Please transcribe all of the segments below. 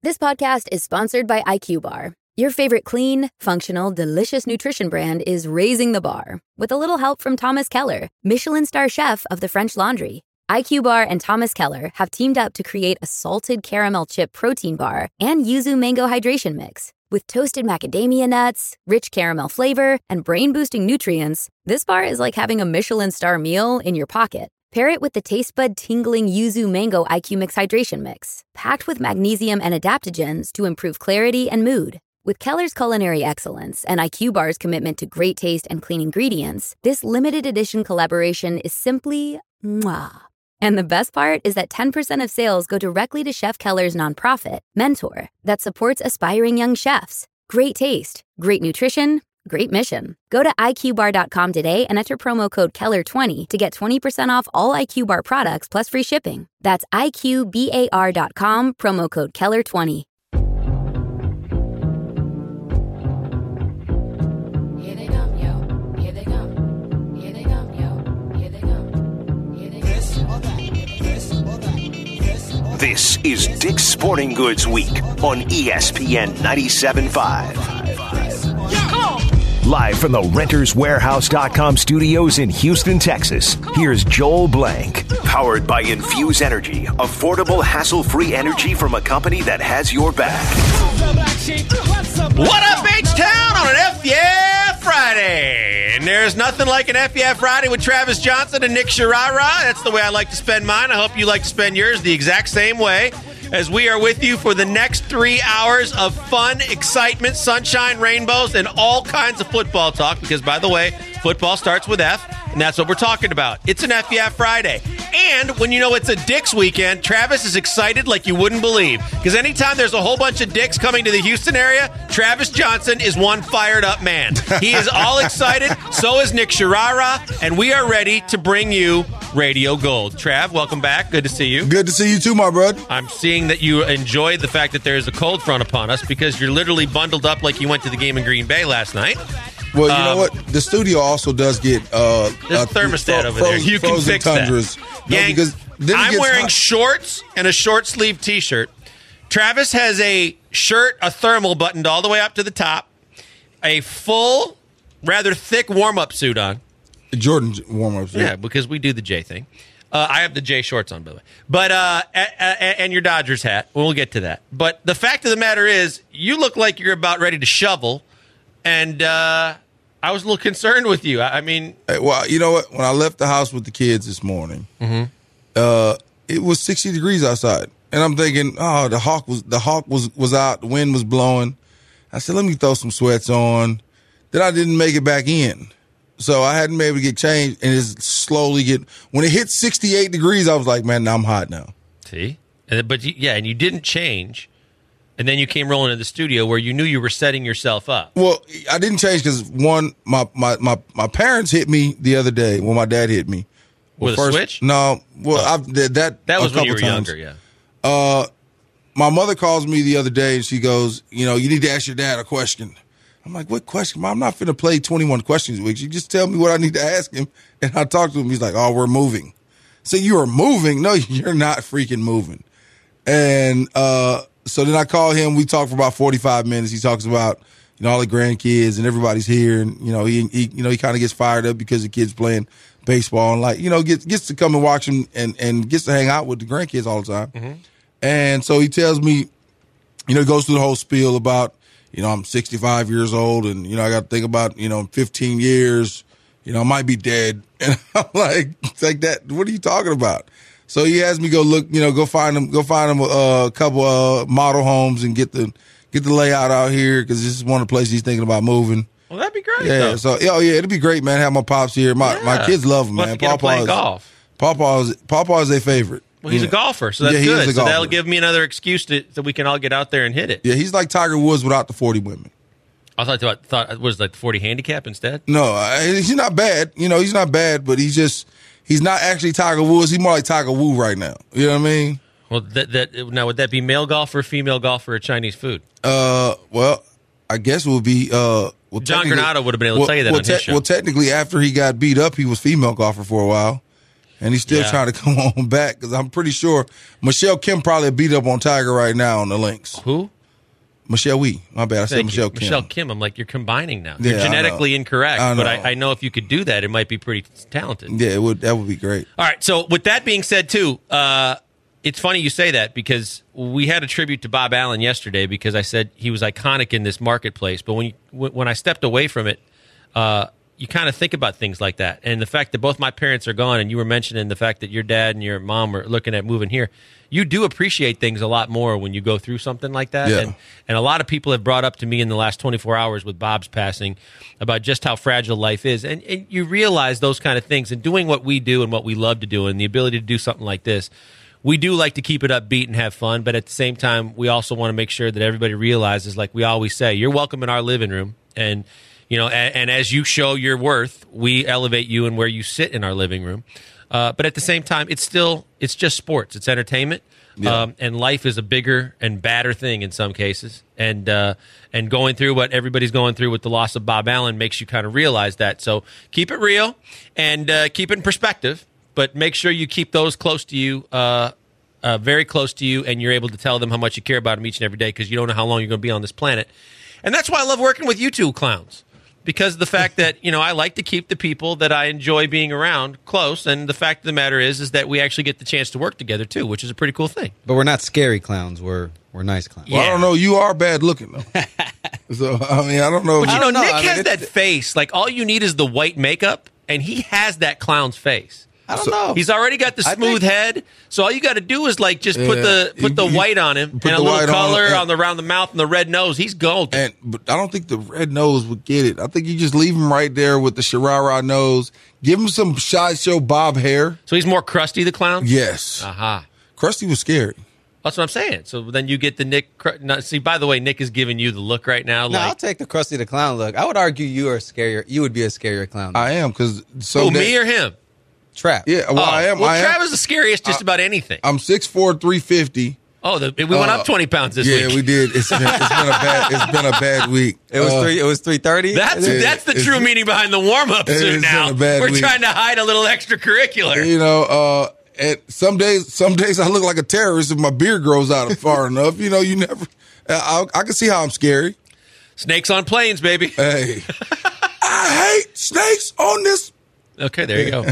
This podcast is sponsored by IQ Bar. Your favorite clean, functional, delicious nutrition brand is raising the bar with a little help from Thomas Keller, Michelin star chef of the French Laundry. IQ Bar and Thomas Keller have teamed up to create a salted caramel chip protein bar and yuzu mango hydration mix. With toasted macadamia nuts, rich caramel flavor, and brain-boosting nutrients, this bar is like having a Michelin star meal in your pocket. Pair it with the taste bud tingling yuzu mango IQ Mix hydration mix, packed with magnesium and adaptogens to improve clarity and mood. With Keller's culinary excellence and IQ Bar's commitment to great taste and clean ingredients, this limited edition collaboration is simply mwah. And the best part is that 10% of sales go directly to Chef Keller's nonprofit, Mentor, that supports aspiring young chefs. Great taste, great nutrition, great mission. Go to IQBar.com today and enter promo code Keller20 to get 20% off all IQ Bar products plus free shipping. That's IQBAR.com, promo code Keller20. Here they come, yo. Here they come. Here they come, yo. Here they come. Here they come. This or that. This or that. This or that. This is Dick's Sporting Goods Week on ESPN 97.5. Live from the RentersWarehouse.com studios in Houston, Texas, here's Joel Blank. Powered by Infuse Energy, affordable, hassle-free energy from a company that has your back. What up, H-Town, on an F Yeah Friday? And there's nothing like an F Yeah Friday with Travis Johnson and Nick Sharara. That's the way I like to spend mine. I hope you like to spend yours the exact same way, as we are with you for the next 3 hours of fun, excitement, sunshine, rainbows, and all kinds of football talk. Because, by the way, football starts with F, and that's what we're talking about. It's an F Yeah Friday. And when you know it's a Dick's weekend, Travis is excited like you wouldn't believe. Because anytime there's a whole bunch of Dicks coming to the Houston area, Travis Johnson is one fired up man. He is all excited. So is Nick Sharara. And we are ready to bring you Radio Gold. Trav, welcome back. Good to see you. Good to see you too, my bud. I'm seeing that you enjoyed the fact that there is a cold front upon us because you're literally bundled up like you went to the game in Green Bay last night. Well, you know what? The studio also does get there's a thermostat over there. You can fix tundras. that. No, Gang, because then I'm wearing hot. shorts and a short sleeve T-shirt. Travis has a shirt, a thermal buttoned all the way up to the top, a full, rather thick warm-up suit on. Jordan warm-ups. Yeah, because we do the J thing. I have the J shorts on, by the way. But and your Dodgers hat. We'll get to that. But the fact of the matter is, you look like you're about ready to shovel, and I was a little concerned with you. I mean, well, you know what? When I left the house with the kids this morning, it was 60 degrees outside, and I'm thinking, oh, the hawk was out, the wind was blowing. I said, let me throw some sweats on. Then I didn't make it back in. So I hadn't been able to get changed, and it's slowly when it hit 68 degrees, I was like, man, now I'm hot now. See? But you didn't change, and then you came rolling into the studio where you knew you were setting yourself up. Well, I didn't change because, one, my parents hit me the other day when my dad hit me. With a switch? No. Well, that was when you were times. younger, yeah. My mother calls me the other day, and she goes, you need to ask your dad a question. I'm like, what question? Mom, I'm not finna play 21 questions a week. You just tell me what I need to ask him, and I talk to him. He's like, oh, we're moving. So you are moving? No, you're not freaking moving. And so then I call him. We talk for about 45 minutes. He talks about all the grandkids and everybody's here, and he kind of gets fired up because the kids playing baseball and gets to come and watch him and gets to hang out with the grandkids all the time. Mm-hmm. And so he tells me, goes through the whole spiel about. I'm 65 years old, and, I got to think about, 15 years, I might be dead. And I'm like, it's like that. What are you talking about? So he has me go look, go find him a couple model homes and get the layout out here because this is one of the places he's thinking about moving. Well, that'd be great. Yeah. Though. So, it'd be great, man. Have my pops here. My kids love him, man. Playing golf. Papa is their favorite. Well, he's a golfer, so that's good. So that'll give me another excuse so we can all get out there and hit it. Yeah, he's like Tiger Woods without the 40 women. I thought it was like the 40 handicap instead. No, he's not bad. He's not bad, but he's not actually Tiger Woods. He's more like Tiger Woo right now. You know what I mean? Well, now would that be male golfer, female golfer, or Chinese food? Well, I guess it would be. John Granado would have been able to tell you that on his show. Well, technically, after he got beat up, he was female golfer for a while. and he's still trying to come on back because I'm pretty sure Michelle Kim probably beat up on Tiger right now on the links. Who? Michelle Wee. My bad. I said Thank Michelle you. Kim. Michelle Kim. I'm like, you're combining now. Yeah, You're genetically incorrect, I know. but I know if you could do that, it might be pretty talented. Yeah, that would be great. All right. So with that being said, too, it's funny you say that because we had a tribute to Bob Allen yesterday because I said he was iconic in this marketplace. But when I stepped away from it, you kind of think about things like that. And the fact that both my parents are gone, and you were mentioning the fact that your dad and your mom were looking at moving here, you do appreciate things a lot more when you go through something like that. Yeah. And a lot of people have brought up to me in the last 24 hours with Bob's passing about just how fragile life is. And you realize those kind of things. And doing what we do and what we love to do and the ability to do something like this, we do like to keep it upbeat and have fun. But at the same time, we also want to make sure that everybody realizes, like we always say, you're welcome in our living room. And and as you show your worth, we elevate you and where you sit in our living room. But at the same time, it's just sports. It's entertainment. Yeah. And life is a bigger and badder thing in some cases. And going through what everybody's going through with the loss of Bob Allen makes you kind of realize that. So keep it real and keep it in perspective. But make sure you keep those close to you, very close to you, and you're able to tell them how much you care about them each and every day because you don't know how long you're going to be on this planet. And that's why I love working with you two clowns. Because of the fact that, I like to keep the people that I enjoy being around close. And the fact of the matter is that we actually get the chance to work together, too, which is a pretty cool thing. But we're not scary clowns. We're nice clowns. Well, I don't know. You are bad looking, though. So, I mean, I don't know. But, I don't know. Nick I mean, has that face. Like, all you need is the white makeup, and he has that clown's face. I don't know. He's already got the I smooth think- head, so all you got to do is just put the white on him put and a the little white on color him, around the mouth and the red nose. He's golden. But I don't think the red nose would get it. I think you just leave him right there with the Sharara nose. Give him some sideshow bob hair. So he's more Krusty the Clown? Yes. Aha. Krusty was scary. That's what I'm saying. So then you get the Nick. See, by the way, Nick is giving you the look right now. No, I'll take the Krusty the Clown look. I would argue you are scarier. You would be a scarier clown. I am because me or him? Trap. Yeah, well, I am. Well, I am. Travis is the scariest just about anything. I'm 6'4", 350. We went up 20 pounds this week. Yeah, we did. It's been a bad week. It was 330. That's the true meaning behind the warm-up suit it's now. been a bad We're week. trying to hide a little extracurricular. And some days I look like a terrorist if my beard grows out far enough. You never. I can see how I'm scary. Snakes on planes, baby. Hey, I hate snakes on this. Okay, there you go.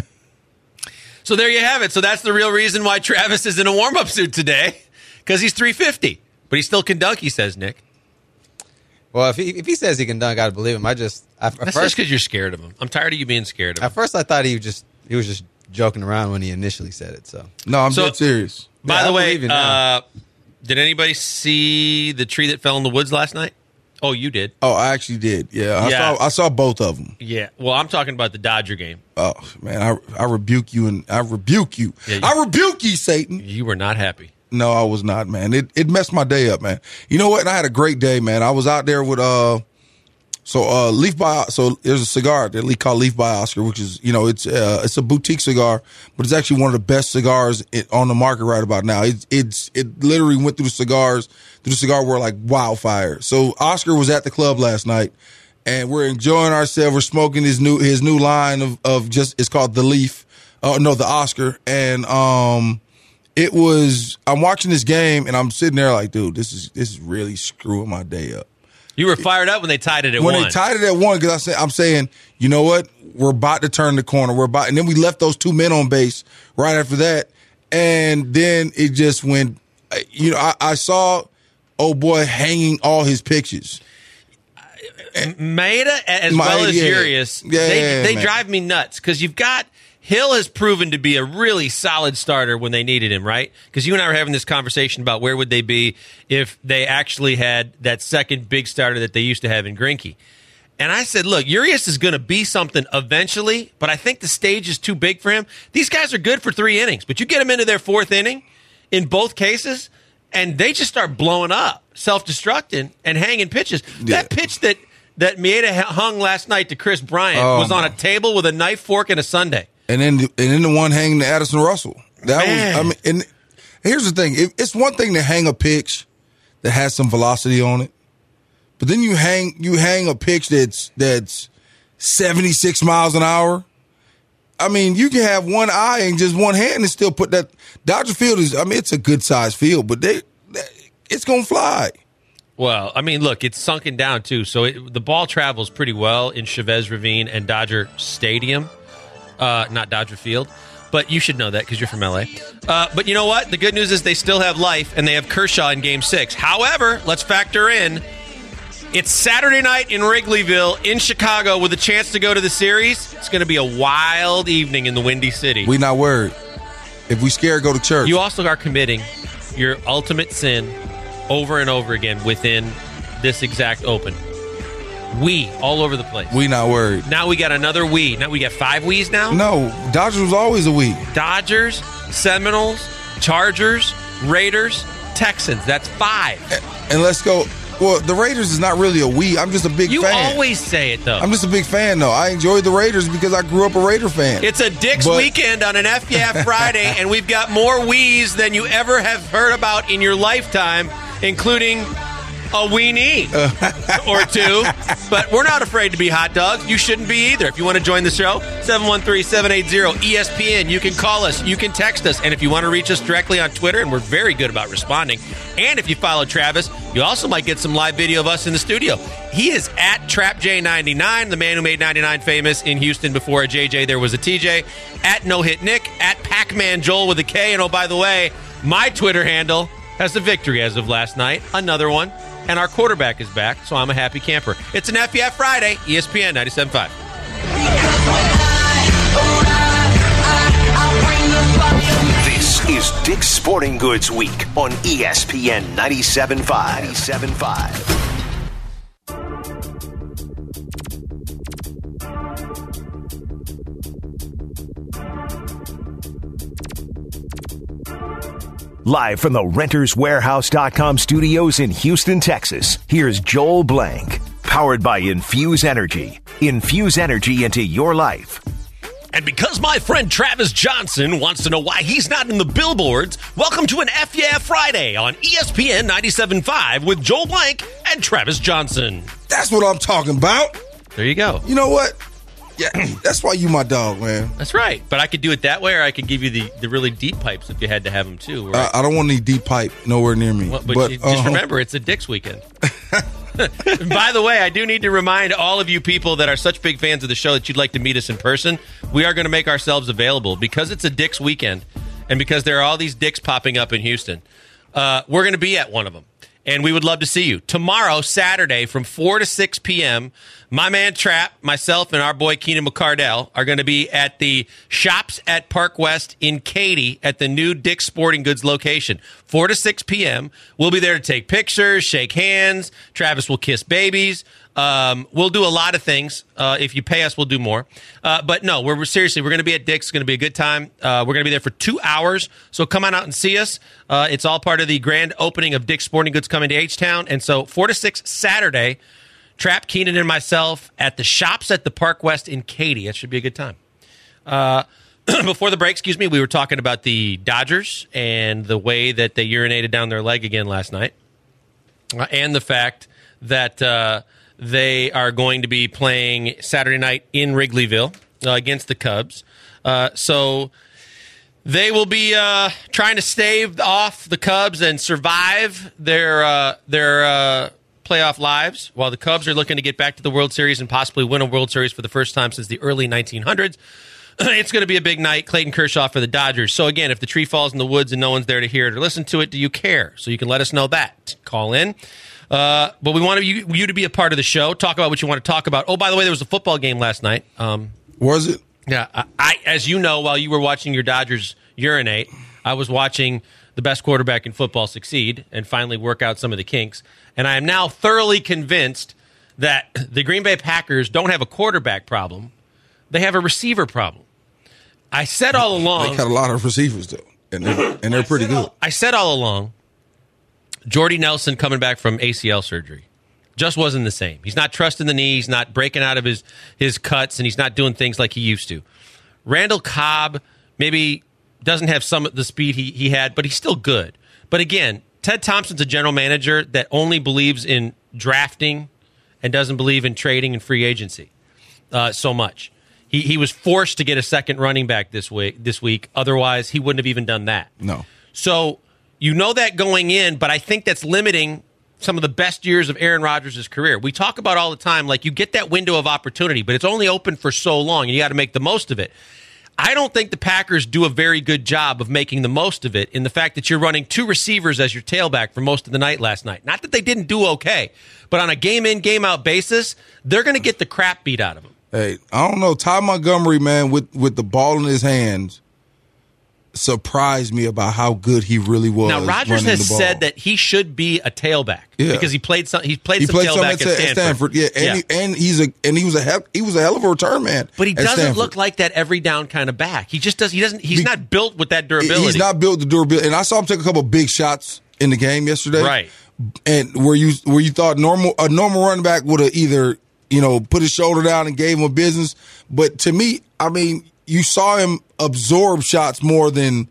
So there you have it. So that's the real reason why Travis is in a warm-up suit today, because he's 350. But he still can dunk, he says, Nick. Well, if he says he can dunk, I believe him. That's just because you're scared of him. I'm tired of you being scared of him. At first, I thought he was just joking around when he initially said it. So No, I'm dead serious. By Yeah, the I way, believe you now. did anybody see the tree that fell in the woods last night? Oh, you did. Oh, I actually did. Yeah, Yeah. I saw both of them. Yeah. Well, I'm talking about the Dodger game. Oh man, I rebuke you and I rebuke you. Yeah, I rebuke you, Satan. You were not happy. No, I was not, man. It messed my day up, man. You know what? And I had a great day, man. I was out there with Leaf by. So there's a cigar that called Leaf by Oscar, which is it's a boutique cigar, but it's actually one of the best cigars on the market right about now. It literally went through the cigar world like wildfire. So Oscar was at the club last night, and we're enjoying ourselves. We're smoking his new line of just it's called the Leaf, the Oscar, and I'm watching this game and I'm sitting there like, dude, this is really screwing my day up. You were fired up when they tied it at When one. they tied it at one, because I'm saying, you know what? We're about to turn the corner. And then we left those two men on base right after that. And then it just went, I saw old boy hanging all his pitches. Maeda as well as Urias, they man. drive me nuts because you've got Hill has proven to be a really solid starter when they needed him, right? Because you and I were having this conversation about where would they be if they actually had that second big starter that they used to have in Greinke. And I said, look, Urias is going to be something eventually, but I think the stage is too big for him. These guys are good for 3 innings, but you get them into their 4th inning in both cases, and they just start blowing up, self-destructing, and hanging pitches. Yeah. That pitch that Maeda hung last night to Chris Bryant was on a table with a knife, fork, and a sundae. And then the one hanging to Addison Russell. Man. And here's the thing. It's one thing to hang a pitch that has some velocity on it. But then you hang a pitch that's 76 miles an hour. I mean, you can have one eye and just one hand and still put that. Dodger Field is, I mean, it's a good sized field, but it's going to fly. Well, I mean, look, it's sunken down, too. So the ball travels pretty well in Chavez Ravine and Dodger Stadium, not Dodger Field. But you should know that because you're from L.A. But you know what? The good news is they still have life, and they have Kershaw in Game 6. However, let's factor in, it's Saturday night in Wrigleyville in Chicago with a chance to go to the series. It's going to be a wild evening in the Windy City. We not worried. If we scared, go to church. You also are committing your ultimate sin over and over again within this exact open. We all over the place. We not worried. Now we got another we. Now we got 5 we's now? No, Dodgers was always a we. Dodgers, Seminoles, Chargers, Raiders, Texans. That's 5. And let's go. Well, the Raiders is not really a we. I'm just a big fan. You always say it, though. I'm just a big fan, though. I enjoy the Raiders because I grew up a Raider fan. It's a Dick's weekend on an FYF Friday, and we've got more we's than you ever have heard about in your lifetime, including a weenie or two. But we're not afraid to be hot dogs. You shouldn't be either. If you want to join the show, 713-780-ESPN. You can call us. You can text us. And if you want to reach us directly on Twitter, and we're very good about responding, and if you follow Travis, you also might get some live video of us in the studio. He is at TrapJ99, the man who made 99 famous in Houston. Before a JJ, there was a TJ. At No Hit Nick. At Pac-Man Joel with a K. And oh, by the way, my Twitter handle has a victory as of last night. Another one. And our quarterback is back, so I'm a happy camper. It's an FBF Friday, ESPN 97.5. This is Dick's Sporting Goods Week on ESPN 97.5. Live from the RentersWarehouse.com studios in Houston, Texas, here's Joel Blank. Powered by Infuse Energy. Infuse energy into your life. And because my friend Travis Johnson wants to know why he's not in the billboards, welcome to an FYF Friday on ESPN 97.5 with Joel Blank and Travis Johnson. That's what I'm talking about. There you go. You know what? Yeah, that's why you my dog, man. That's right. But I could do it that way, or I could give you the really deep pipes if you had to have them too. Right? I don't want any deep pipe nowhere near me. Well, but just remember, it's a Dick's weekend. By the way, I do need to remind all of you people that are such big fans of the show that you'd like to meet us in person. We are going to make ourselves available because it's a Dick's weekend and because there are all these Dicks popping up in Houston. We're going to be at one of them. And we would love to see you. Tomorrow, Saturday, from 4 to 6 p.m., my man Trap, myself, and our boy Keenan McCardell are going to be at the Shops at Park West in Katy at the new Dick's Sporting Goods location. 4 to 6 p.m. We'll be there to take pictures, shake hands. Travis will kiss babies. We'll do a lot of things. If you pay us, we'll do more. But no, we're seriously, we're going to be at Dick's. It's going to be a good time. We're going to be there for 2 hours. So come on out and see us. It's all part of the grand opening of Dick's Sporting Goods coming to H-Town. And so 4 to 6 Saturday, Trap, Keenan, and myself at the Shops at the Park West in Katy. It should be a good time. Before the break, we were talking about the Dodgers and the way that they urinated down their leg again last night. And the fact that they are going to be playing Saturday night in Wrigleyville against the Cubs. So they will be trying to stave off the Cubs and survive their playoff lives, while the Cubs are looking to get back to the World Series and possibly win a World Series for the first time since the early 1900s. It's going to be a big night. Clayton Kershaw for the Dodgers. So again, if the tree falls in the woods and no one's there to hear it or listen to it, do you care? So you can let us know that. Call in. But we want you to be a part of the show. Talk about what you want to talk about. Oh, by the way, there was a football game last night. Was it? Yeah. I, as you know, while you were watching your Dodgers urinate, I was watching the best quarterback in football succeed and finally work out some of the kinks. And I am now thoroughly convinced that the Green Bay Packers don't have a quarterback problem. They have a receiver problem. I said all along. They got a lot of receivers, though, and they're pretty good. I said all along, Jordy Nelson coming back from ACL surgery just wasn't the same. He's not trusting the knee. He's not breaking out of his cuts, and he's not doing things like he used to. Randall Cobb maybe doesn't have some of the speed he had, but he's still good. But again, Ted Thompson's a general manager that only believes in drafting and doesn't believe in trading and free agency so much. He was forced to get a second running back this week. Otherwise, he wouldn't have even done that. No. So you know that going in, but I think that's limiting some of the best years of Aaron Rodgers' career. We talk about all the time, like, you get that window of opportunity, but it's only open for so long, and you got to make the most of it. I don't think the Packers do a very good job of making the most of it in the fact that you're running two receivers as your tailback for most of the night last night. Not that they didn't do okay, but on a game-in, game-out basis, they're going to get the crap beat out of them. Hey, I don't know. Ty Montgomery, man, with the ball in his hands, surprised me about how good he really was. Now, Rodgers has said that he should be a tailback because he played some tailback at Stanford. Yeah, and he was a hell of a return man. But he doesn't look like that every down kind of back. He just does. He's not built with that durability. He's not built the durability. And I saw him take a couple of big shots in the game yesterday. Right. And where you thought a normal running back would have either put his shoulder down and gave him a business, but to me, I mean, you saw him absorb shots more than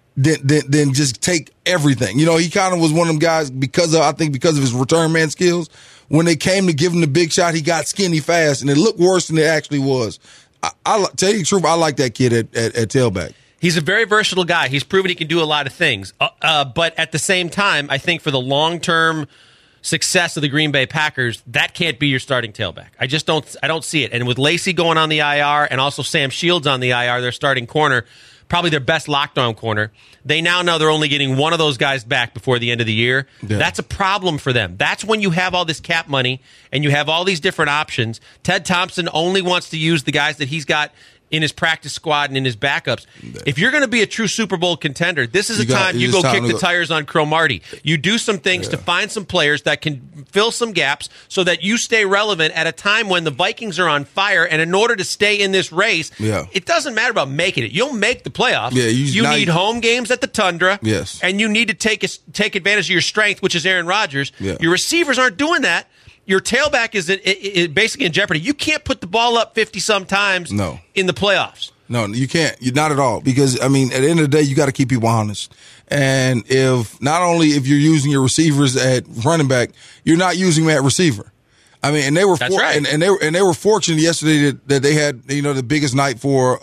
just take everything. He kind of was one of them guys because of his return man skills. When they came to give him the big shot, he got skinny fast, and it looked worse than it actually was. I tell you the truth, I like that kid at tailback. He's a very versatile guy. He's proven he can do a lot of things. But at the same time, I think for the long-term success of the Green Bay Packers, that can't be your starting tailback. I don't see it. And with Lacy going on the IR and also Sam Shields on the IR, their starting corner, probably their best lockdown corner, they now know they're only getting one of those guys back before the end of the year. Yeah. That's a problem for them. That's when you have all this cap money and you have all these different options. Ted Thompson only wants to use the guys that he's got in his practice squad and in his backups. If you're going to be a true Super Bowl contender, this is a time you go kick the tires on Cromartie. You do some things to find some players that can fill some gaps so that you stay relevant at a time when the Vikings are on fire. And in order to stay in this race, it doesn't matter about making it. You'll make the playoffs. Yeah, you need home games at the Tundra. Yes. And you need to take advantage of your strength, which is Aaron Rodgers. Yeah. Your receivers aren't doing that. Your tailback is basically in jeopardy. You can't put the ball up 50-some times in the playoffs. No, you can't. You're not at all. Because, I mean, at the end of the day, you got to keep people honest. And if you're using your receivers at running back, you're not using them at receiver. I mean, and they were and they were fortunate yesterday that they had the biggest night for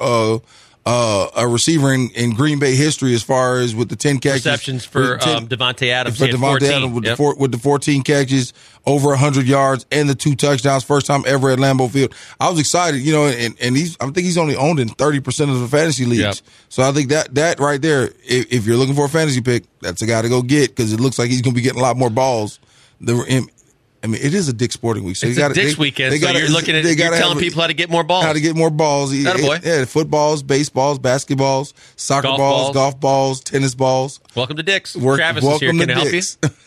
a receiver in Green Bay history as far as with the 10 catches. Receptions for Devontae Adams. For Devontae Adams with the 14 catches, over 100 yards, and the 2 touchdowns. First time ever at Lambeau Field. I was excited, and I think he's only owned in 30% of the fantasy leagues. Yep. So I think that right there, if you're looking for a fantasy pick, that's a guy to go get because it looks like he's going to be getting a lot more balls. I mean, it is a Dick's Sporting Week. So it's a Dick's weekend, so you're telling people how to get more balls. How to get more balls. Attaboy. Footballs, baseballs, basketballs, soccer balls, golf balls, tennis balls. Welcome to Dick's. Travis is here. Can I help you?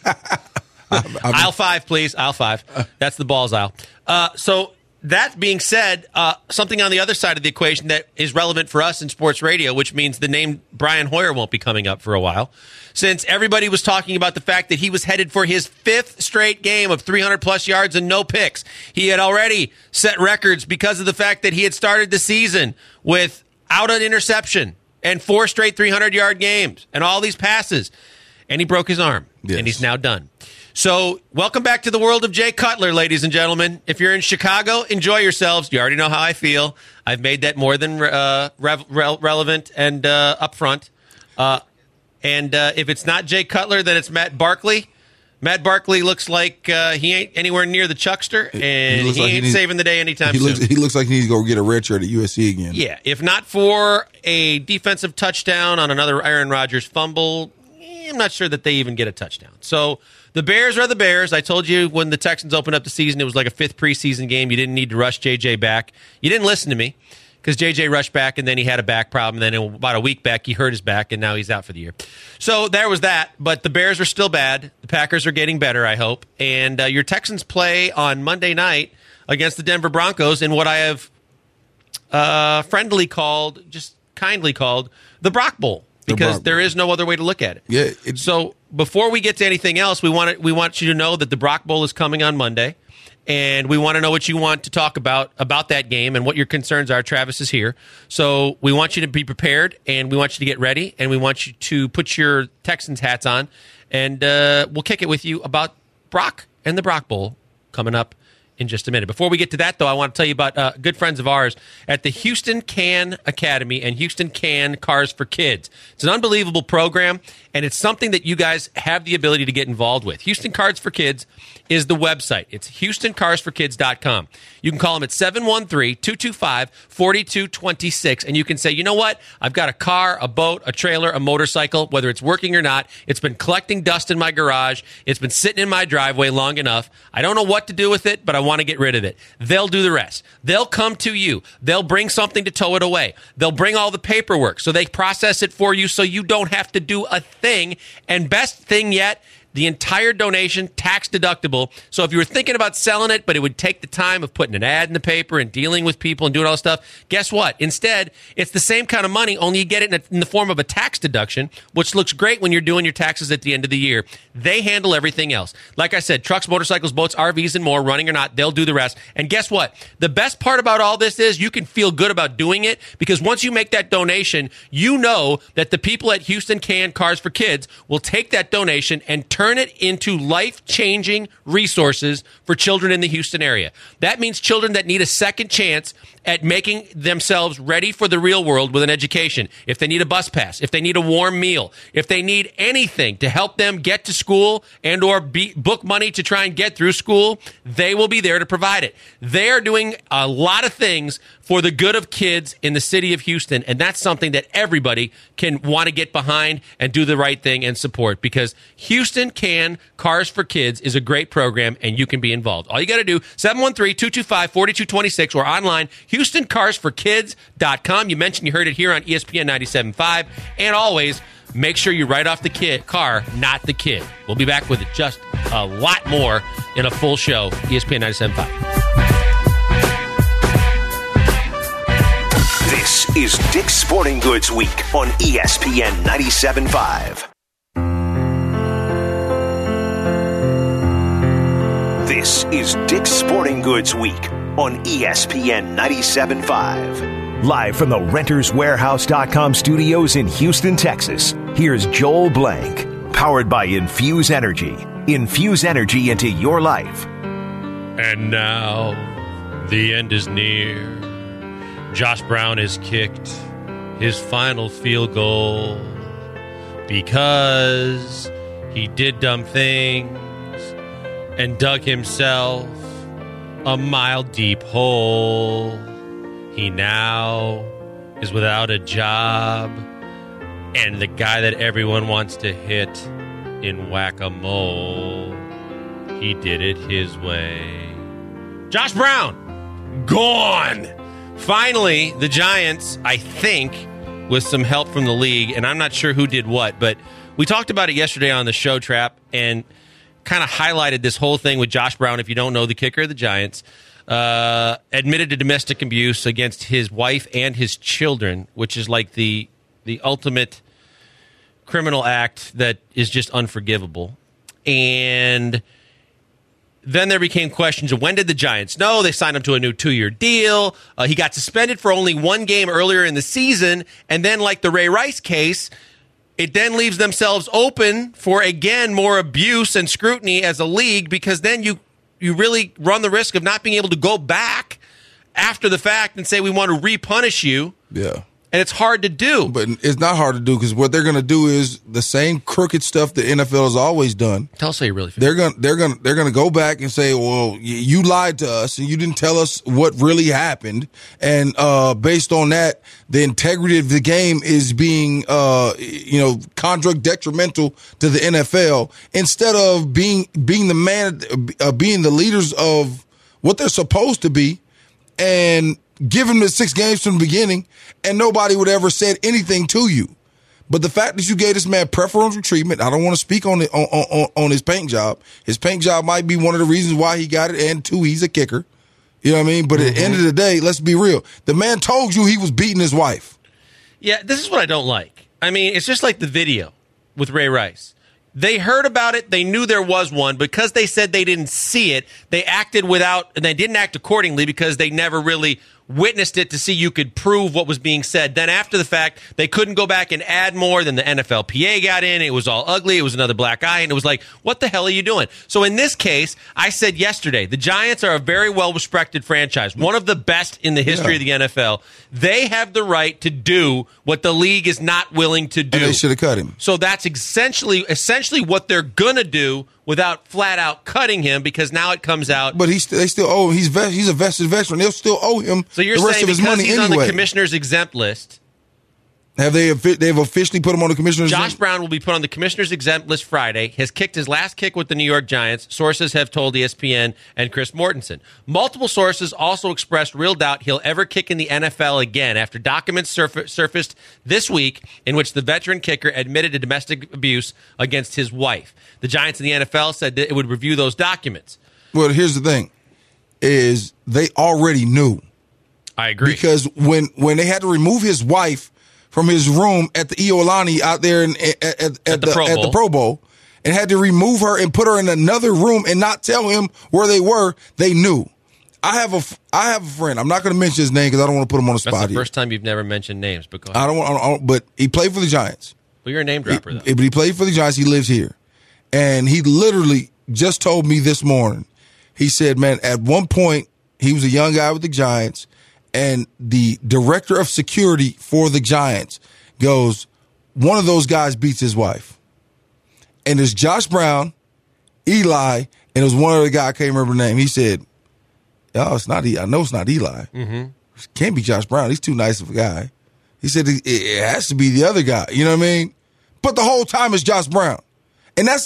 Aisle 5, please. Aisle 5. That's the balls aisle. So that being said, something on the other side of the equation that is relevant for us in sports radio, which means the name Brian Hoyer won't be coming up for a while, since everybody was talking about the fact that he was headed for his 5th straight game of 300-plus yards and no picks. He had already set records because of the fact that he had started the season without an interception and 4 straight 300-yard games and all these passes. And he broke his arm, and he's now done. So welcome back to the world of Jay Cutler, ladies and gentlemen. If you're in Chicago, enjoy yourselves. You already know how I feel. I've made that more than relevant and upfront. And if it's not Jay Cutler, then it's Matt Barkley. Matt Barkley looks like he ain't anywhere near the Chuckster, and he ain't saving the day anytime soon. He looks like he needs to go get a red shirt at USC again. Yeah, if not for a defensive touchdown on another Aaron Rodgers fumble, I'm not sure that they even get a touchdown. So the Bears are the Bears. I told you when the Texans opened up the season, it was like a 5th preseason game. You didn't need to rush JJ back. You didn't listen to me because JJ rushed back, and then he had a back problem. And then about a week back, he hurt his back, and now he's out for the year. So there was that. But the Bears are still bad. The Packers are getting better, I hope. And your Texans play on Monday night against the Denver Broncos in what I have kindly called, the Brock Bowl. Because there is no other way to look at it. Yeah. So before we get to anything else, we want you to know that the Brock Bowl is coming on Monday, and we want to know what you want to talk about that game and what your concerns are. Travis is here. So we want you to be prepared, and we want you to get ready, and we want you to put your Texans hats on, and we'll kick it with you about Brock and the Brock Bowl coming up in just a minute. Before we get to that, though, I want to tell you about good friends of ours at the Houston Can Academy and Houston Can Cars for Kids. It's an unbelievable program, and it's something that you guys have the ability to get involved with. Houston Cars for Kids is the website. It's HoustonCarsForKids.com. You can call them at 713-225-4226, and you can say, you know what? I've got a car, a boat, a trailer, a motorcycle, whether it's working or not. It's been collecting dust in my garage. It's been sitting in my driveway long enough. I don't know what to do with it, but I want to get rid of it. They'll do the rest. They'll come to you. They'll bring something to tow it away. They'll bring all the paperwork, so they process it for you so you don't have to do a thing. And best thing yet, the entire donation, tax deductible. So if you were thinking about selling it, but it would take the time of putting an ad in the paper and dealing with people and doing all this stuff, guess what? Instead, it's the same kind of money, only you get it in the form of a tax deduction, which looks great when you're doing your taxes at the end of the year. They handle everything else. Like I said, trucks, motorcycles, boats, RVs, and more, running or not, they'll do the rest. And guess what? The best part about all this is you can feel good about doing it, because once you make that donation, you know that the people at Houston Can Cars for Kids will take that donation and turn it into life-changing resources for children in the Houston area. That means children that need a second chance at making themselves ready for the real world with an education. If they need a bus pass, if they need a warm meal, if they need anything to help them get to school and or book money to try and get through school, they will be there to provide it. They are doing a lot of things for the good of kids in the city of Houston, and that's something that everybody can want to get behind and do the right thing and support, because Houston Can Cars for Kids is a great program, and you can be involved. All you got to do, 713-225-4226 or online, HoustonCarsForKids.com. You mentioned you heard it here on ESPN 97.5, and always make sure you write off the car, not the kid. We'll be back with just a lot more in a full show, ESPN 97.5. This is Dick's Sporting Goods Week on ESPN 97.5. This is Dick's Sporting Goods Week on ESPN 97.5. Live from the RentersWarehouse.com studios in Houston, Texas, here's Joel Blank. Powered by Infuse Energy. Infuse energy into your life. And now, the end is near. Josh Brown has kicked his final field goal because he did dumb things and dug himself a mile-deep hole. He now is without a job, and the guy that everyone wants to hit in whack-a-mole, he did it his way. Josh Brown, gone! Finally, the Giants, I think, with some help from the league, and I'm not sure who did what, but we talked about it yesterday on the show, Trap, and kind of highlighted this whole thing with Josh Brown. If you don't know, the kicker of the Giants admitted to domestic abuse against his wife and his children, which is like the ultimate criminal act that is just unforgivable. And then there became questions of when did the Giants know? They signed him to a new 2-year deal. He got suspended for only one game earlier in the season. And then, like the Ray Rice case, it then leaves themselves open for, again, more abuse and scrutiny as a league, because then you really run the risk of not being able to go back after the fact and say we want to repunish you. Yeah. And it's hard to do. But it's not hard to do, because what they're going to do is the same crooked stuff the NFL has always done. Tell us how you really feel. They're going to go back and say, well, you lied to us and you didn't tell us what really happened. And based on that, the integrity of the game is being, contract detrimental to the NFL, instead of being the leaders of what they're supposed to be, and give him the 6 games from the beginning, and nobody would ever said anything to you. But the fact that you gave this man preferential treatment, I don't want to speak on his paint job. His paint job might be one of the reasons why he got it, and 2, he's a kicker. You know what I mean? But at the end of the day, let's be real. The man told you he was beating his wife. Yeah, this is what I don't like. I mean, it's just like the video with Ray Rice. They heard about it. They knew there was one. Because they said they didn't see it, they acted without, and they didn't act accordingly because they never really witnessed it to see you could prove what was being said. Then after the fact, they couldn't go back and add more. Then the NFLPA got in. It was all ugly. It was another black eye. And it was like, what the hell are you doing? So in this case, I said yesterday, the Giants are a very well-respected franchise, one of the best in the history of the NFL. They have the right to do what the league is not willing to do. And they should have cut him. So that's essentially what they're going to do without flat out cutting him, because now it comes out. But they still owe him. He's a vested veteran. They'll still owe him So you're the rest saying of his because money he's anyway. on the commissioner's exempt list, They've officially put him on the commissioner's Josh exempt? Brown will be put on the commissioner's exempt list Friday, has kicked his last kick with the New York Giants, sources have told ESPN and Chris Mortensen. Multiple sources also expressed real doubt he'll ever kick in the NFL again after documents surfaced this week in which the veteran kicker admitted to domestic abuse against his wife. The Giants and the NFL said that it would review those documents. Well, here's the thing, is they already knew. I agree. Because when they had to remove his wife from his room at the Iolani out there at the Pro Bowl, and had to remove her and put her in another room and not tell him where they were, they knew. I have a friend. I'm not going to mention his name because I don't want to put him on the spot. That's the here. first time you've never mentioned names. But go ahead. I don't want. But he played for the Giants. Well, you're a name dropper, though. But he played for the Giants. He lives here, and he literally just told me this morning. He said, "Man, at one point he was a young guy with the Giants." And the director of security for the Giants goes, one of those guys beats his wife. And there's Josh Brown, Eli, and it was one other guy, I can't remember the name. He said, "Oh, it's not. I know it's not Eli. Mm-hmm. It can't be Josh Brown. He's too nice of a guy." He said, it has to be the other guy. You know what I mean? But the whole time it's Josh Brown. And that's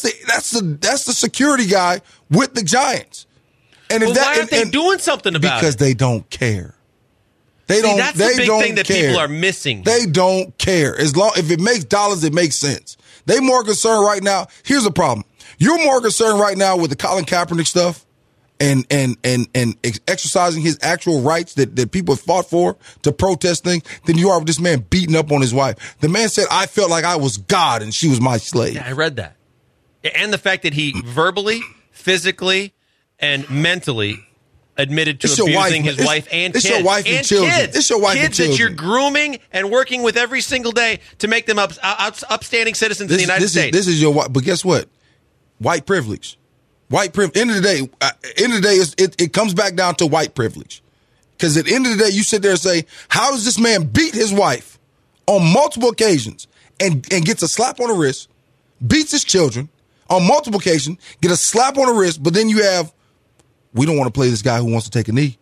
the security guy with the Giants. And if why aren't they doing something about it? Because they don't care. That's the big thing that people are missing. They don't care. If it makes dollars, it makes sense. They more concerned right now. Here's the problem. You're more concerned right now with the Colin Kaepernick stuff and exercising his actual rights that people have fought for to protest things than you are with this man beating up on his wife. The man said, "I felt like I was God and she was my slave." Yeah, I read that. And the fact that he verbally, physically, and mentally admitted to abusing his wife and kids. It's your wife and children. It's your wife and children. Kids that you're grooming and working with every single day to make them upstanding citizens in the United States. This is your wife. But guess what? White privilege. White privilege. End of the day, it comes back down to white privilege. Because at the end of the day, you sit there and say, how does this man beat his wife on multiple occasions and gets a slap on the wrist, beats his children on multiple occasions, get a slap on the wrist, but then you have, we don't want to play this guy who wants to take a knee.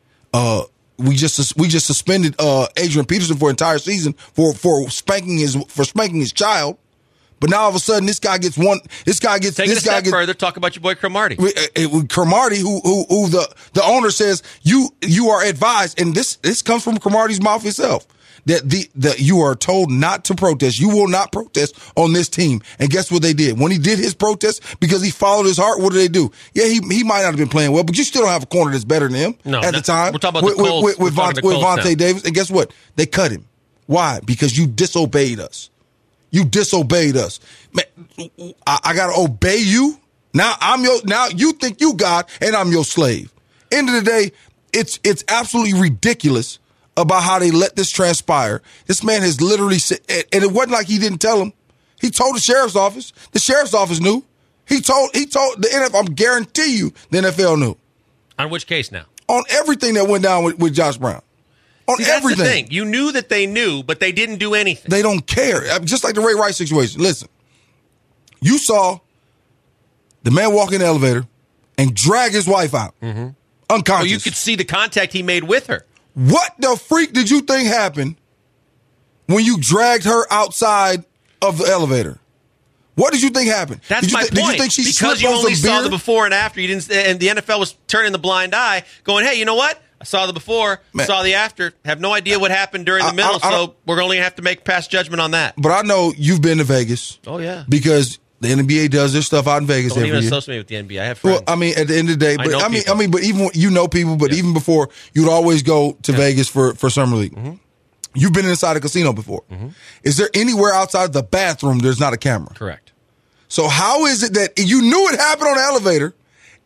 We just suspended Adrian Peterson for an entire season for spanking his child. But now all of a sudden this guy gets Take it a step further. Talk about your boy Cromartie. Cromartie, who the owner says you are advised, and this comes from Cromartie's mouth himself, that you are told not to protest. You will not protest on this team. And guess what they did? When he did his protest, because he followed his heart, what did they do? Yeah, he might not have been playing well, but you still don't have a corner that's better than him at the time. We're talking about the Colts. With Vontae Davis. And guess what? They cut him. Why? Because you disobeyed us. You disobeyed us. Man, I gotta obey you? Now you think you God and I'm your slave. End of the day, it's absolutely ridiculous about how they let this transpire. This man has literally said, and it wasn't like he didn't tell him. He told the sheriff's office. The sheriff's office knew. He told the NFL. I guarantee you, the NFL knew. On which case now? On everything that went down with Josh Brown. On everything. That's the thing. You knew that they knew, but they didn't do anything. They don't care. Just like the Ray Rice situation. Listen, you saw the man walk in the elevator and drag his wife out. Mm-hmm. Unconscious. Oh, you could see the contact he made with her. What the freak did you think happened when you dragged her outside of the elevator? What did you think happened? That's my point. Did you think she because you only saw the before and after, you didn't, and the NFL was turning the blind eye, going, "Hey, you know what? I saw the before, saw the after. Have no idea what happened during the middle, so we're only going to have to make past judgment on that." But I know you've been to Vegas. Oh yeah, because the NBA does their stuff out in Vegas every year. Don't even associate me with the NBA. I have friends. Well, I mean, at the end of the day, but but even you know people, but yeah. even before, you'd always go to Vegas for Summer League. Mm-hmm. You've been inside a casino before. Mm-hmm. Is there anywhere outside the bathroom there's not a camera? Correct. So how is it that you knew it happened on the elevator,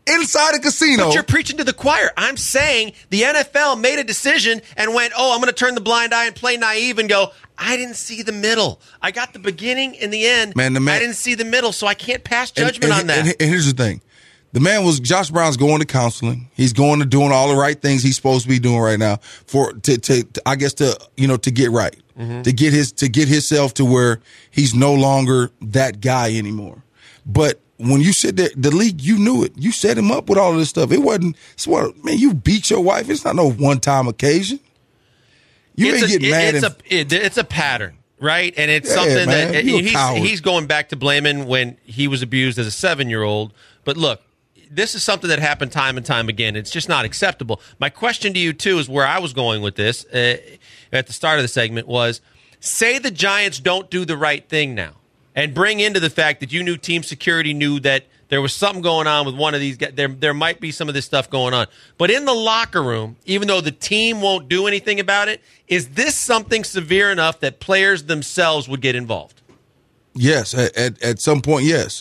inside a casino. But you're preaching to the choir. I'm saying the NFL made a decision and went, I'm going to turn the blind eye and play naive and go, I didn't see the middle. I got the beginning and the end. I didn't see the middle, so I can't pass judgment on that. And here's the thing. Josh Brown's going to counseling. He's going to doing all the right things he's supposed to be doing right now to get right, to get himself to where he's no longer that guy anymore. But when you said that the league, you knew it. You set him up with all of this stuff. It wasn't, you beat your wife. It's not no one-time occasion. You ain't getting mad. It's a pattern, right? And it's something man, that he's going back to blaming when he was abused as a 7-year-old. But look, this is something that happened time and time again. It's just not acceptable. My question to you, too, is where I was going with this at the start of the segment was, say the Giants don't do the right thing now and bring into the fact that you knew team security knew that there was something going on with one of these guys. There might be some of this stuff going on. But in the locker room, even though the team won't do anything about it, is this something severe enough that players themselves would get involved? Yes, at some point, yes.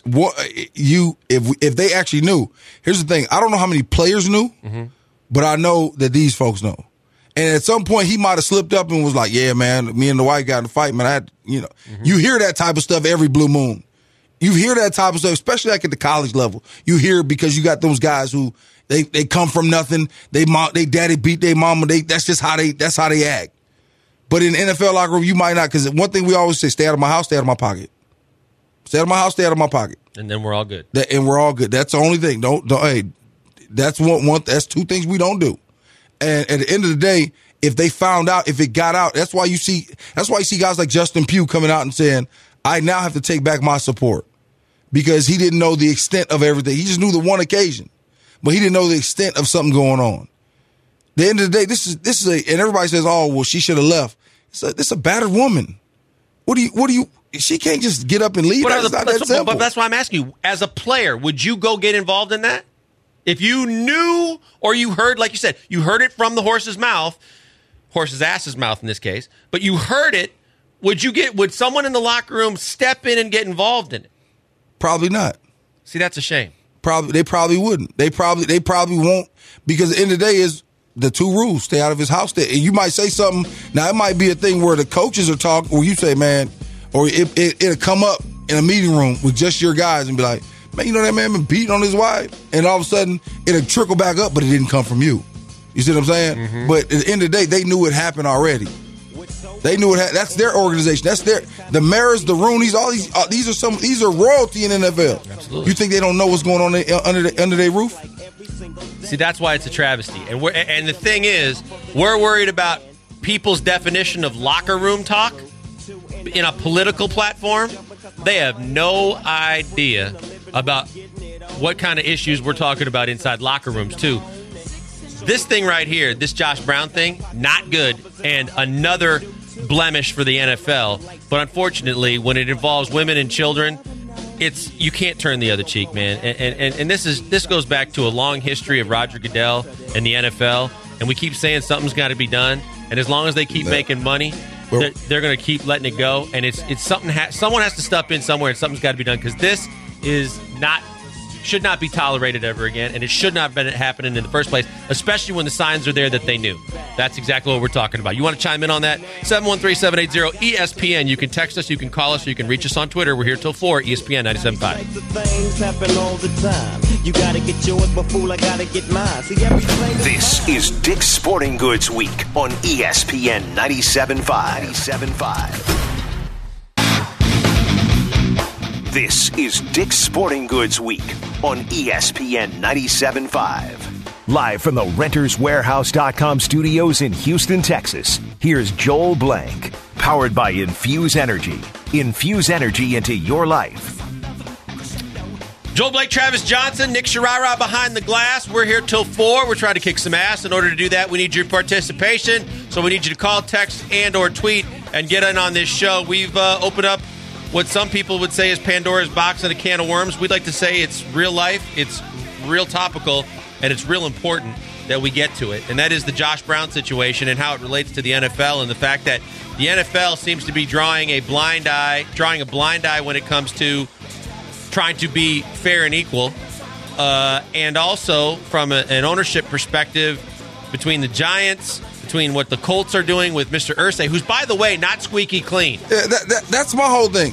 If they actually knew, here's the thing. I don't know how many players knew, but I know that these folks know. And at some point, he might have slipped up and was like, "Yeah, man, me and the white got in a fight, man." You hear that type of stuff every blue moon. You hear that type of stuff, especially like at the college level. You hear it because you got those guys who they come from nothing. They daddy beat their mama. That's how they act. But in the NFL locker room, you might not, because one thing we always say: stay out of my house, stay out of my pocket. Stay out of my house, stay out of my pocket. And then we're all good. And we're all good. That's the only thing. Don't hey, that's that's two things we don't do. And at the end of the day, if they found out, if it got out, that's why you see guys like Justin Pugh coming out and saying, I now have to take back my support. Because he didn't know the extent of everything. He just knew the one occasion. But he didn't know the extent of something going on. At the end of the day, this is and everybody says, oh, well, she should have left. It's a battered woman. What do you she can't just get up and leave. That's not that simple. But that's why I'm asking you, as a player, would you go get involved in that? If you knew or you heard, like you said, you heard it from the horse's ass's mouth in this case, but you heard it, would someone in the locker room step in and get involved in it? Probably not. See, that's a shame. They probably wouldn't. They probably won't, because at the end of the day is the two rules: stay out of his house. And you might say something. Now, it might be a thing where the coaches are talking, or you say, man, or it'll come up in a meeting room with just your guys and be like, man, you know that man been beating on his wife? And all of a sudden, it'll trickle back up, but it didn't come from you. You see what I'm saying? Mm-hmm. But at the end of the day, they knew it happened already. They knew it. That's their organization. That's the Maras, the Rooneys. All these are royalty in NFL. Absolutely. You think they don't know what's going on under their roof? See, that's why it's a travesty. And the thing is, we're worried about people's definition of locker room talk in a political platform. They have no idea about what kind of issues we're talking about inside locker rooms, too. This thing right here, this Josh Brown thing, not good, and another blemish for the NFL. But unfortunately, when it involves women and children, you can't turn the other cheek, man. And this goes back to a long history of Roger Goodell and the NFL. And we keep saying something's got to be done. And as long as they keep making money, they're going to keep letting it go. And it's something. Someone has to step in somewhere, and something's got to be done, because this should not be tolerated ever again, and it should not have been happening in the first place, especially when the signs are there that they knew. That's exactly what we're talking about. You want to chime in on that? 713-780-ESPN. You can text us, you can call us, or you can reach us on Twitter. We're here till 4, ESPN 97.5. This is Dick's Sporting Goods Week on ESPN 97.5. This is Dick's Sporting Goods Week on ESPN 97.5. Live from the RentersWarehouse.com studios in Houston, Texas, here's Joel Blank. Powered by Infuse Energy. Infuse energy into your life. Joel Blake, Travis Johnson, Nick Sharara behind the glass. We're here till 4. We're trying to kick some ass. In order to do that, we need your participation. So we need you to call, text, and or tweet and get in on this show. We've opened up what some people would say is Pandora's box and a can of worms. We'd like to say it's real life, it's real topical, and it's real important that we get to it. And that is the Josh Brown situation and how it relates to the NFL, and the fact that the NFL seems to be drawing a blind eye when it comes to trying to be fair and equal and also from an ownership perspective between the Giants, between what the Colts are doing with Mr. Irsay, who's, by the way, not squeaky clean. Yeah, that's my whole thing.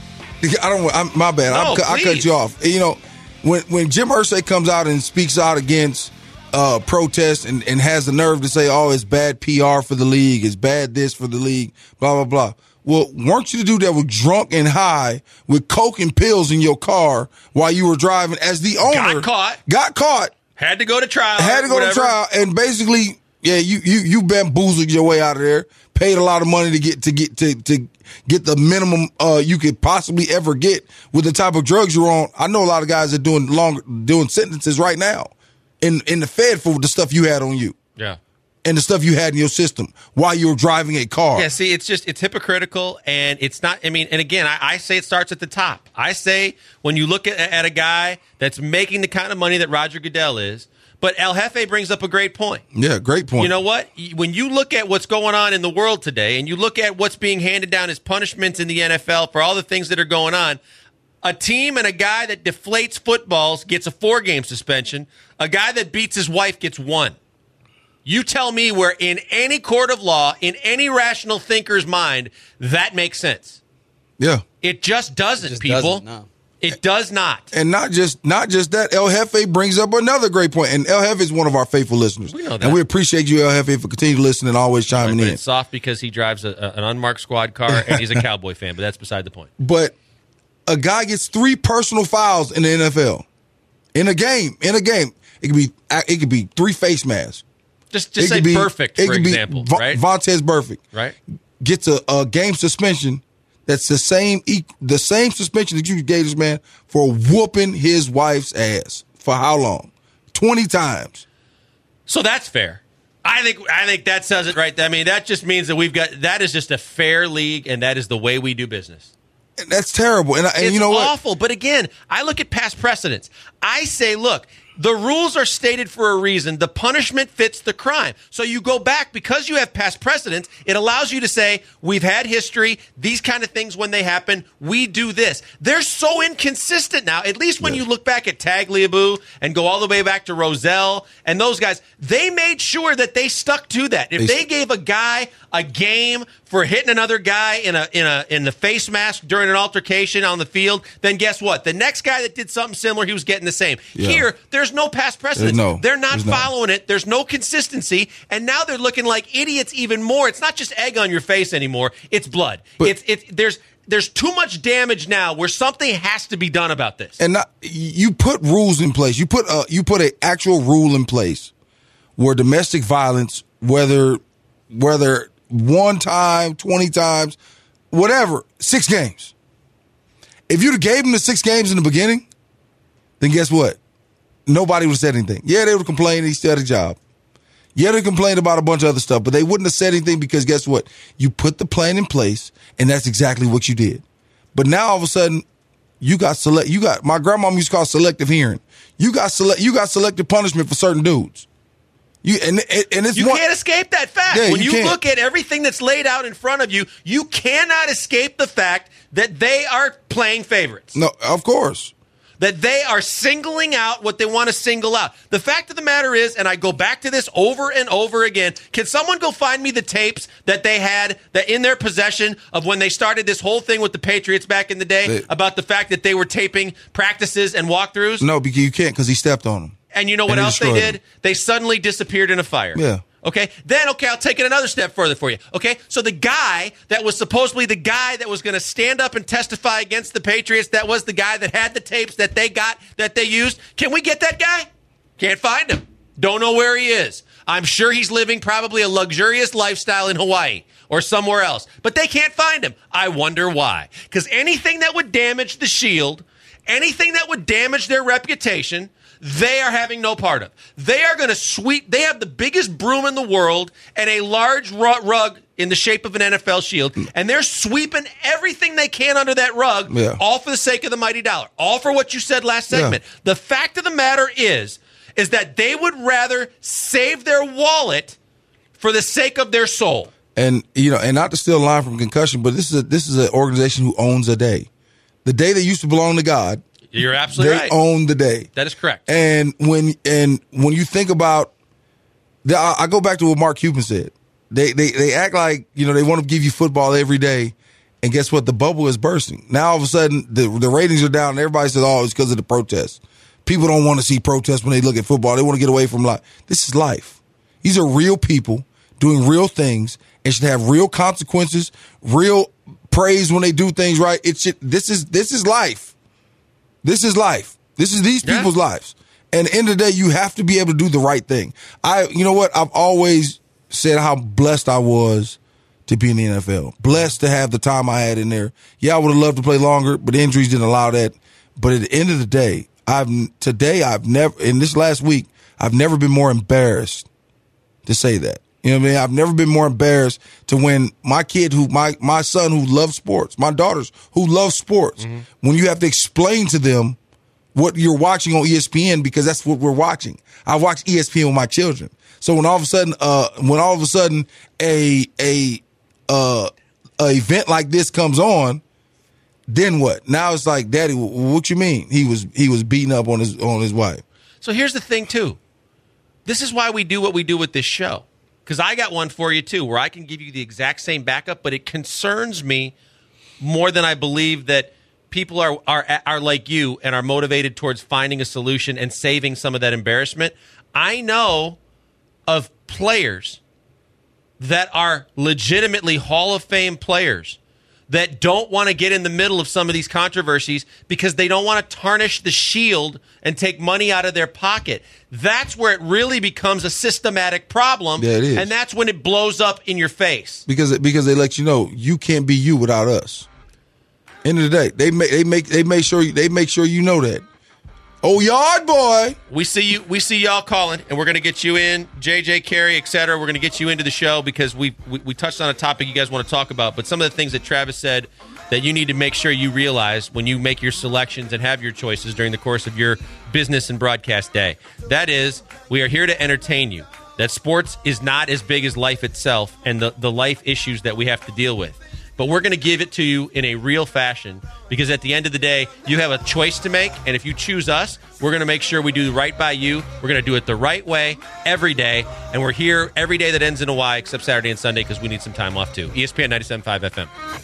My bad. No, I cut you off. You know, when Jim Irsay comes out and speaks out against protest and has the nerve to say, oh, it's bad PR for the league, it's bad this for the league, blah, blah, blah. Well, weren't you the dude that was drunk and high with coke and pills in your car while you were driving as the owner? Got caught. Had to go to trial. And basically, yeah, you bamboozled your way out of there. Paid a lot of money to get the minimum you could possibly ever get with the type of drugs you're on. I know a lot of guys are doing sentences right now in the Fed for the stuff you had on you. Yeah. And the stuff you had in your system while you were driving a car. Yeah, see, it's hypocritical, and it's not, and again, I say it starts at the top. I say when you look at a guy that's making the kind of money that Roger Goodell is, but El Jefe brings up a great point. Yeah, great point. You know what? When you look at what's going on in the world today, and you look at what's being handed down as punishments in the NFL for all the things that are going on, a team and a guy that deflates footballs gets a 4-game suspension. A guy that beats his wife gets 1. You tell me where in any court of law, in any rational thinker's mind, that makes sense. Yeah. It just doesn't, people. No. It does not. And not just that, El Jefe brings up another great point. And El Jefe is one of our faithful listeners. We know that. And we appreciate you, El Jefe, for continuing to listen and always chiming But in. it's soft because he drives an unmarked squad car and he's a Cowboy fan, but that's beside the point. But a guy gets 3 personal fouls in the NFL. In a game. It could be 3 face masks. Just say Perfect, for example, right? Vontaze Perfect. Right. Gets a game suspension that's the same suspension that you gave this man for whooping his wife's ass. For how long? 20 times. So that's fair. I think that says it right. I mean, that just means that that is just a fair league, and that is the way we do business. And that's terrible. And it's you know what? awful. But again, I look at past precedents. I say, look, the rules are stated for a reason. The punishment fits the crime. So you go back, because you have past precedents, it allows you to say, we've had history, these kind of things when they happen, we do this. They're so inconsistent now, at least when you look back at Tagliabue and go all the way back to Rozelle and those guys, they made sure that they stuck to that. If they gave a guy a game for hitting another guy in the face mask during an altercation on the field, then guess what? The next guy that did something similar, he was getting the same. Yeah. Here, there's no past precedent. They're not following it. There's no consistency. And now they're looking like idiots even more. It's not just egg on your face anymore. It's blood. But there's too much damage now where something has to be done about this. And you put rules in place. You put an actual rule in place where domestic violence, whether 1 time, 20 times, whatever, 6 games. If you'd have gave him the 6 games in the beginning, then guess what? Nobody would have said anything. Yeah, they would have complained. He still had a job. Yeah, they complained about a bunch of other stuff, but they wouldn't have said anything because guess what? You put the plan in place, and that's exactly what you did. But now all of a sudden, my grandmama used to call it selective hearing. You got selective punishment for certain dudes. You can't escape that fact. Yeah, when you can't. look at everything that's laid out in front of you, you cannot escape the fact that they are playing favorites. No, of course. That they are singling out what they want to single out. The fact of the matter is, and I go back to this over and over again, can someone go find me the tapes that they had that in their possession of when they started this whole thing with the Patriots back in the day about the fact that they were taping practices and walkthroughs? No, because you can't, because he stepped on them. And you know what else they did? They suddenly disappeared in a fire. Yeah. Okay. Then, I'll take it another step further for you. Okay. So the guy that was supposedly the guy that was going to stand up and testify against the Patriots, that was the guy that had the tapes that they used. Can we get that guy? Can't find him. Don't know where he is. I'm sure he's living probably a luxurious lifestyle in Hawaii or somewhere else, but they can't find him. I wonder why. Because anything that would damage the Shield, anything that would damage their reputation, they are having no part of. They are going to sweep. They have the biggest broom in the world and a large rug in the shape of an NFL shield, and they're sweeping everything they can under that rug, all for the sake of the mighty dollar, all for what you said last segment. Yeah. The fact of the matter is that they would rather save their wallet for the sake of their soul. And and not to steal a line from Concussion, but this is an organization who owns a day. The day that used to belong to God You're absolutely right. They own the day. That is correct. And when you think about, I go back to what Mark Cuban said. They act like, they want to give you football every day, and guess what? The bubble is bursting. Now all of a sudden the ratings are down, and everybody says, "Oh, it's because of the protests." People don't want to see protests when they look at football. They want to get away from life. This is life. These are real people doing real things and should have real consequences, real praise when they do things right. This is life. This is life. This is these people's lives. And at the end of the day, you have to be able to do the right thing. You know what? I've always said how blessed I was to be in the NFL. Blessed to have the time I had in there. Yeah, I would have loved to play longer, but injuries didn't allow that. But at the end of the day, in this last week, I've never been more embarrassed to say that. You know what I mean? I've never been more embarrassed to when my kid, my son who loves sports, my daughters who love sports, when you have to explain to them what you're watching on ESPN, because that's what we're watching. I watch ESPN with my children. So when all of a sudden a event like this comes on, then what? Now it's like, Daddy, what you mean? He was beating up on his wife. So here's the thing too. This is why we do what we do with this show. Because I got one for you, too, where I can give you the exact same backup, but it concerns me more than I believe that people are like you and are motivated towards finding a solution and saving some of that embarrassment. I know of players that are legitimately Hall of Fame players that don't want to get in the middle of some of these controversies because they don't want to tarnish the shield and take money out of their pocket. That's where it really becomes a systematic problem. Yeah, it is. And that's when it blows up in your face. Because they let you know you can't be you without us. End of the day, they make sure you know that. Oh, yard boy. We see y'all calling, and we're going to get you in, JJ, Carey, etc. We're going to get you into the show because we touched on a topic you guys want to talk about. But some of the things that Travis said that you need to make sure you realize when you make your selections and have your choices during the course of your business and broadcast day. That is, we are here to entertain you. That sports is not as big as life itself and the life issues that we have to deal with. But we're going to give it to you in a real fashion because at the end of the day, you have a choice to make. And if you choose us, we're going to make sure we do right by you. We're going to do it the right way every day. And we're here every day that ends in a Y except Saturday and Sunday because we need some time off too. ESPN 97.5 FM.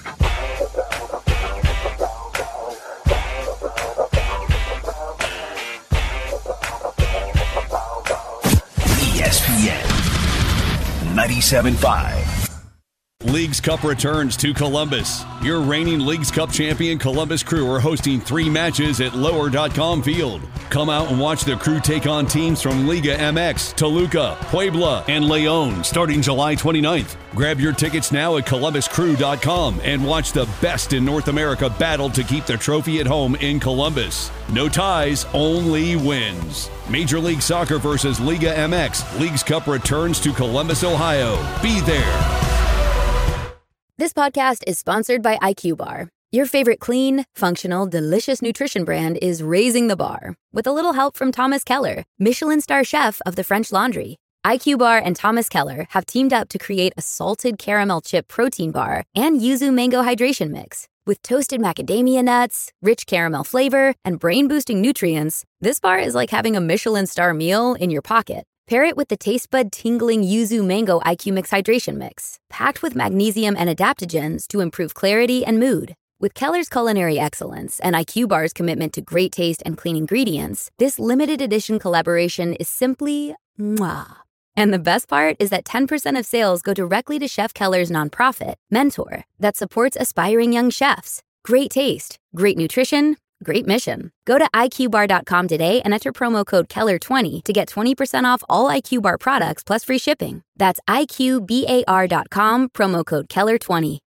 ESPN 97.5. Leagues Cup returns to Columbus. Your reigning Leagues Cup champion Columbus Crew are hosting 3 matches at Lower.com Field. Come out and watch the Crew take on teams from Liga MX, Toluca, Puebla, and Leon starting July 29th. Grab your tickets now at ColumbusCrew.com and watch the best in North America battle to keep the trophy at home in Columbus. No ties, only wins. Major League Soccer versus Liga MX. Leagues Cup returns to Columbus, Ohio. Be there. This podcast is sponsored by IQ Bar. Your favorite clean, functional, delicious nutrition brand is raising the bar with a little help from Thomas Keller, Michelin star chef of the French Laundry. IQ Bar and Thomas Keller have teamed up to create a salted caramel chip protein bar and yuzu mango hydration mix. With toasted macadamia nuts, rich caramel flavor, and brain-boosting nutrients, this bar is like having a Michelin star meal in your pocket. Pair it with the taste bud tingling yuzu mango IQ Mix hydration mix, packed with magnesium and adaptogens to improve clarity and mood. With Keller's culinary excellence and IQ Bar's commitment to great taste and clean ingredients, this limited edition collaboration is simply mwah. And the best part is that 10% of sales go directly to Chef Keller's nonprofit, Mentor, that supports aspiring young chefs. Great taste, great nutrition, great mission. Go to IQBar.com today and enter promo code Keller20 to get 20% off all IQ Bar products plus free shipping. That's IQBAR.com, promo code Keller20.